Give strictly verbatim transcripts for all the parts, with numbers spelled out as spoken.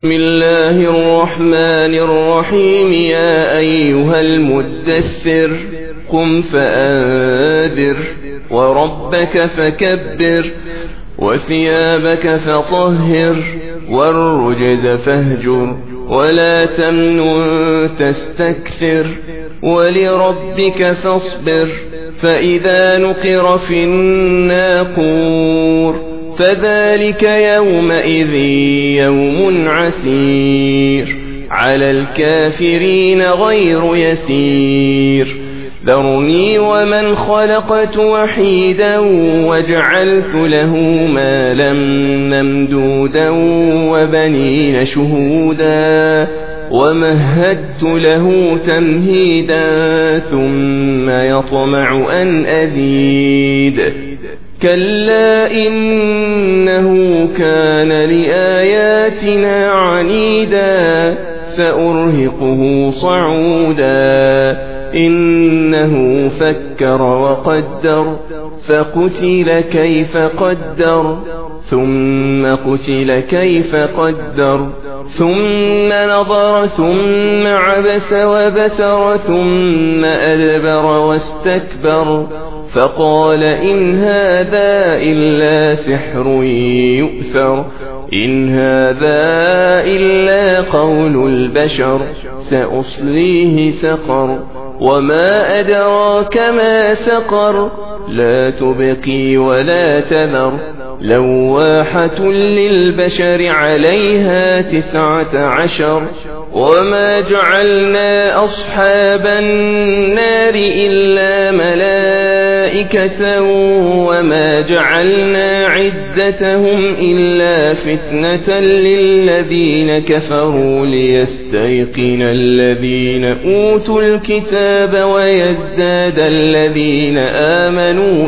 بسم الله الرحمن الرحيم. يا أيها المدثر قم فأنذر وربك فكبر وثيابك فطهر والرجز فاهجر ولا تمنن تستكثر ولربك فاصبر. فإذا نقر في الناقور فذلك يومئذ يوم عسير على الكافرين غير يسير. ذرني ومن خلقت وحيدا وجعلت له مالا ممدودا وبنين شهودا ومهدت له تمهيدا ثم يطمع أن أزيد. كلا إنه كان لآياتنا عنيدا سأرهقه صعودا. إنه فكر وقدر فقتل كيف قدر ثم قتل كيف قدر ثم نظر ثم عبس وبسر ثم أدبر واستكبر فقال إن هذا إلا سحر يؤثر. إن هذا إلا قول البشر سأصليه سقر وما أدراك ما سقر لا تبقي ولا تذر لواحة للبشر عليها تسعة عشر. وما جعلنا أصحاب النار إلا ملائكة وما جعلنا عدتهم إلا فتنة للذين كفروا ليستيقن الذين أوتوا الكتاب ويزداد الذين آمنوا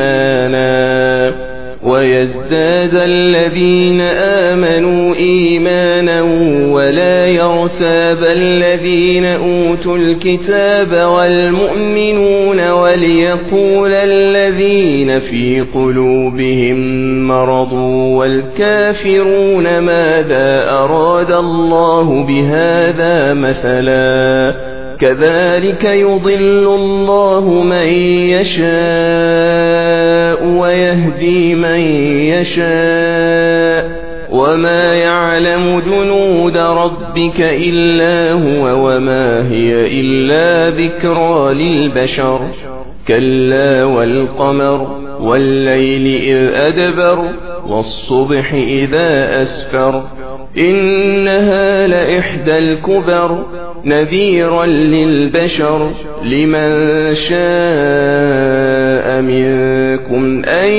إيمانا ويزداد الذين آمنوا إيمانا ولا يرتاب الذين أوتوا الكتاب والمؤمنون وليقول الذين في قلوبهم مرض والكافرون ماذا أراد الله بهذا مثلا. كذلك يضل الله من يشاء ويهدي من يشاء وما يعلم جنود ربك إلا هو وما هي إلا ذكرى للبشر. كلا والقمر والليل إذ أدبر والصبح إذا أسفر إنها لإحدى الكبر نذيرا للبشر. لمن شاء منكم أن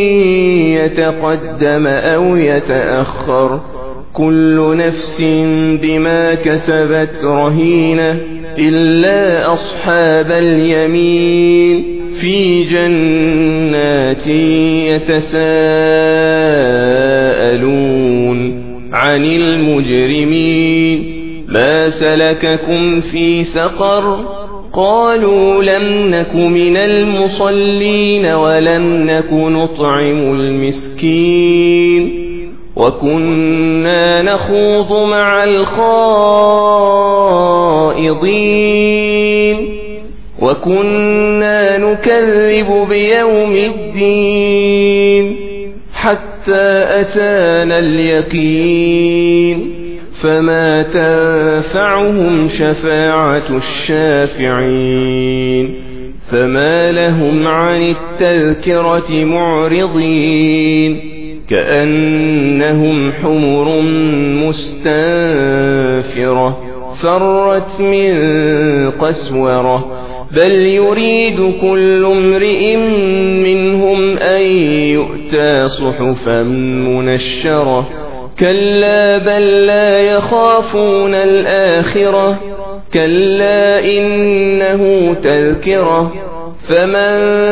يتقدم أو يتأخر كل نفس بما كسبت رهينة إلا أصحاب اليمين في جنات يتساءلون عن المجرمين ما سلككم في سقر قالوا لم نك من المصلين ولم نك نطعم المسكين وكنا نخوض مع الخائضين وكنا نكذب بيوم الدين حتى أتانا اليقين فما تنفعهم شفاعة الشافعين. فما لهم عن التذكرة معرضين كأنهم حمر مستنفرة فرت من قسورة بل يريد كل امرئ منهم أن يؤتى صحفا منشرة كلا بل لا يخافون الآخرة كلا إنه تذكرة فمن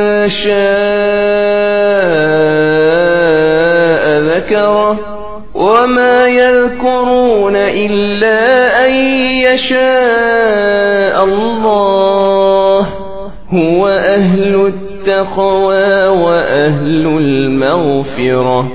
شاء ذكره وما يذكرون إلا أن يشاء الله هو أهل التقوى وأهل المغفرة.